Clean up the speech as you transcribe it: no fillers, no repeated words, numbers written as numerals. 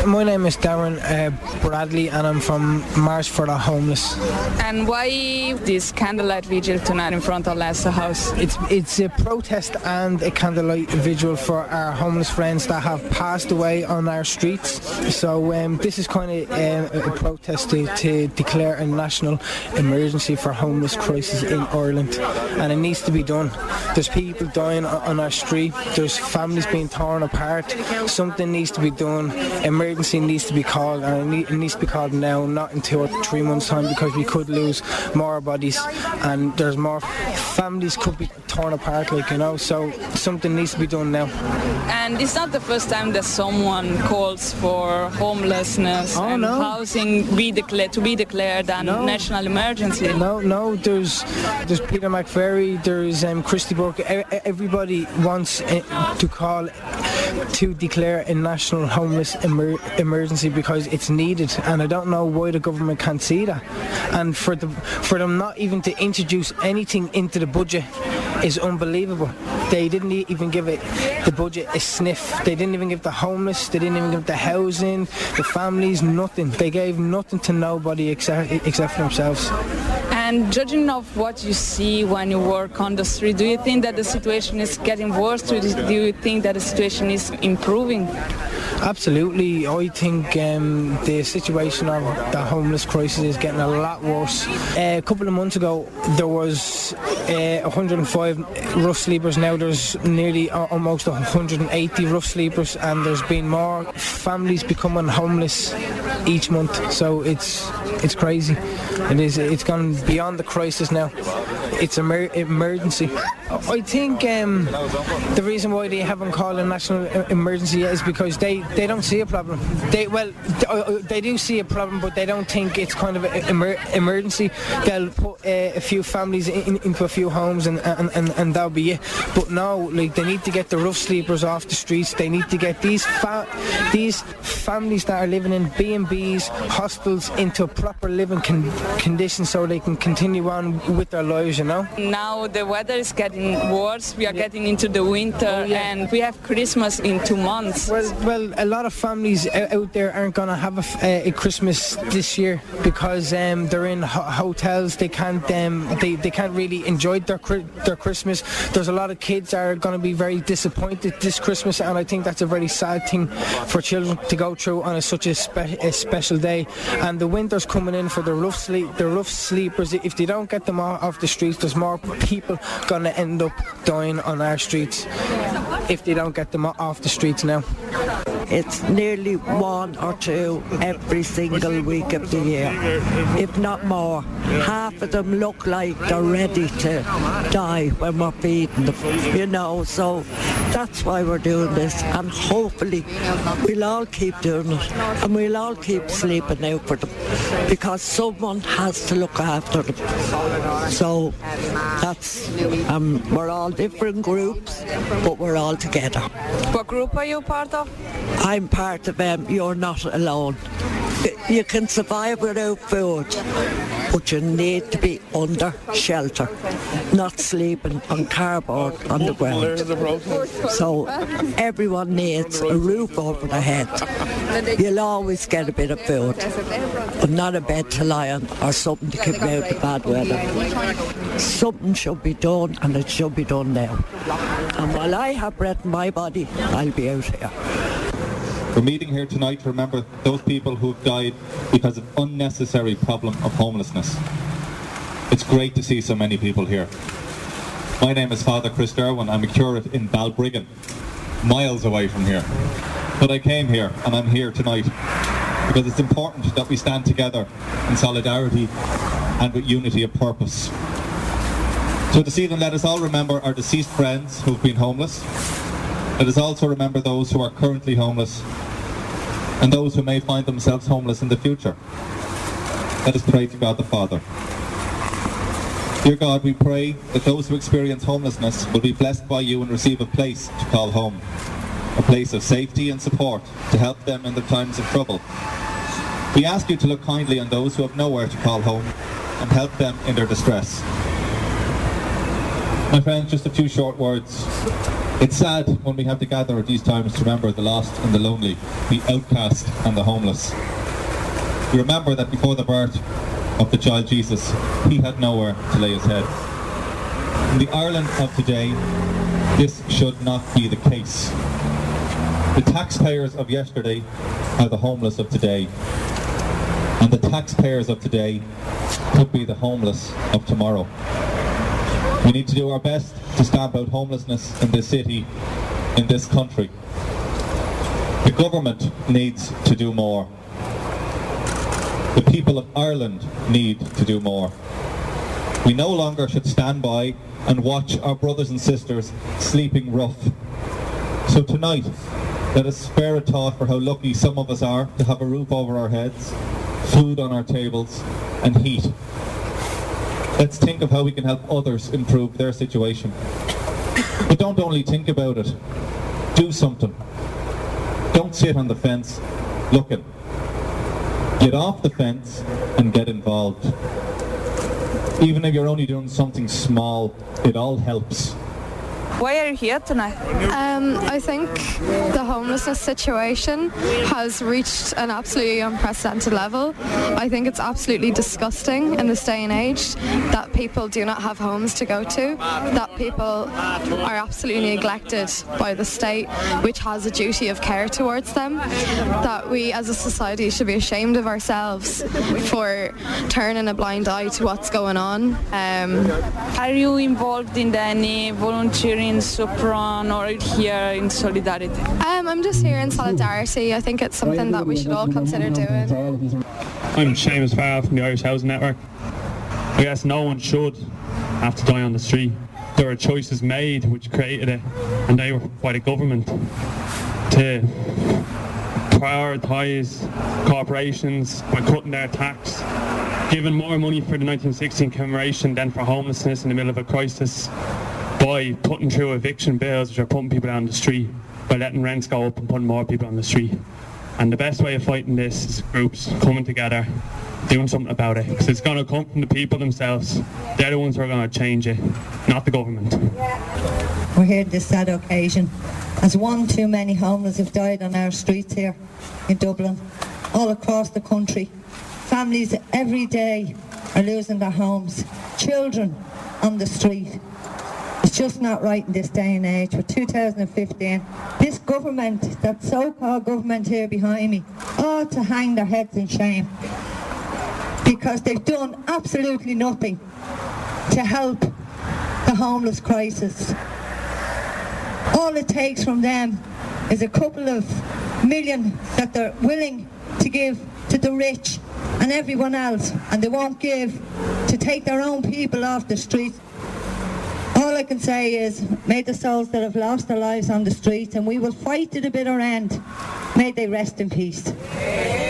My name is Darren Bradley, and I'm from March for the Homeless. And why this candlelight vigil tonight in front of Leinster House? It's a protest and a candlelight vigil for our homeless friends that have passed away on our streets. So this is kind of a protest to declare a national emergency for homeless crisis in Ireland, and it needs to be done. There's people dying on our street. There's families being torn apart. Something needs to be done. Emergency needs to be called, and it needs to be called now, not in 2 or 3 months' time, because we could lose more bodies, and there's more families could be torn apart, so something needs to be done now. And it's not the first time that someone calls for homelessness housing to be declared a national emergency. No, there's Peter McVerry, there's Christy Burke. Everybody wants to call to declare a national homeless emergency because it's needed, and I don't know why the government can't see that. And for them not even to introduce anything into the budget is unbelievable. They didn't even give the budget a sniff. They didn't even give the homeless, they didn't even give the housing, the families, nothing. They gave nothing to nobody except for themselves. And judging of what you see when you work on the street, do you think that the situation is getting worse? Do you think that the situation is improving? Absolutely. I think the situation of the homeless crisis is getting a lot worse. A couple of months ago there was 105 rough sleepers. Now there's nearly almost 180 rough sleepers, and there's been more families becoming homeless each month. So it's crazy. It's gone beyond the crisis now. It's an emergency. I think the reason why they haven't called a national emergency is because they don't see a problem. They do see a problem, but they don't think it's kind of an emergency. They'll put a few families into a few homes and that'll be it. But no, they need to get the rough sleepers off the streets. They need to get these families that are living in B&Bs, hostels, into a proper living condition so they can continue on with their lives, Now the weather is getting worse. We are getting into the winter, and we have Christmas in 2 months. Well, a lot of families out there aren't going to have a Christmas this year because they're in hotels. They can't really enjoy their Christmas. There's a lot of kids that are going to be very disappointed this Christmas, and I think that's a very sad thing for children to go through on such a special day. And the winter's coming in for the rough sleepers. If they don't get them off the streets, there's more people going to end up dying on our streets if they don't get them off the streets now. It's nearly 1 or 2 every single week of the year, if not more. Half of them look like they're ready to die when we're feeding them, so that's why we're doing this, and hopefully we'll all keep doing it, and we'll all keep sleeping out for them, because someone has to look after them. So that's, we're all different groups, but we're all together. What group are you part of? I'm part of You're Not Alone. You can survive without food, but you need to be under shelter, not sleeping on cardboard on the ground. So everyone needs a roof over their head. You'll always get a bit of food, but not a bed to lie on or something to keep out the bad weather. Something should be done, and it should be done now. And while I have breath in my body, I'll be out here. We're meeting here tonight to remember those people who've died because of unnecessary problem of homelessness. It's great to see so many people here. My name is Father Chris Derwin. I'm a curate in Balbriggan, miles away from here. But I came here, and I'm here tonight because it's important that we stand together in solidarity and with unity of purpose. So this evening, let us all remember our deceased friends who've been homeless. Let us also remember those who are currently homeless and those who may find themselves homeless in the future. Let us pray to God the Father. Dear God, we pray that those who experience homelessness will be blessed by you and receive a place to call home, a place of safety and support to help them in their times of trouble. We ask you to look kindly on those who have nowhere to call home and help them in their distress. My friends, just a few short words. It's sad when we have to gather at these times to remember the lost and the lonely, the outcast and the homeless. We remember that before the birth of the child Jesus, he had nowhere to lay his head. In the Ireland of today, this should not be the case. The taxpayers of yesterday are the homeless of today, and the taxpayers of today could be the homeless of tomorrow. We need to do our best to stamp out homelessness in this city, in this country. The government needs to do more. The people of Ireland need to do more. We no longer should stand by and watch our brothers and sisters sleeping rough. So tonight, let us spare a thought for how lucky some of us are to have a roof over our heads, food on our tables, and heat. Let's think of how we can help others improve their situation. But don't only think about it. Do something. Don't sit on the fence looking. Get off the fence and get involved. Even if you're only doing something small, it all helps. Why are you here tonight? I think the homelessness situation has reached an absolutely unprecedented level. I think it's absolutely disgusting in this day and age that people do not have homes to go to, that people are absolutely neglected by the state, which has a duty of care towards them, that we as a society should be ashamed of ourselves for turning a blind eye to what's going on. Are you involved in any volunteering Sopron or here in Solidarity? I'm just here in Solidarity. I think it's something that we should all consider doing. I'm Seamus Farrell from the Irish Housing Network. I guess no one should have to die on the street. There were choices made which created it, and they were by the government to prioritise corporations by cutting their tax, giving more money for the 1916 commemoration than for homelessness in the middle of a crisis, by putting through eviction bills which are putting people down the street, by letting rents go up and putting more people on the street. And the best way of fighting this is groups coming together, doing something about it, because it's going to come from the people themselves. They're the ones who are going to change it, not the government. We're here on this sad occasion as one too many homeless have died on our streets here in Dublin, all across the country. Families every day are losing their homes, children on the street. It's just not right in this day and age. For 2015, this government, that so-called government here behind me, ought to hang their heads in shame, because they've done absolutely nothing to help the homeless crisis. All it takes from them is a couple of million that they're willing to give to the rich and everyone else, and they won't give to take their own people off the streets. All I can say is, may the souls that have lost their lives on the streets, and we will fight to the bitter end, may they rest in peace.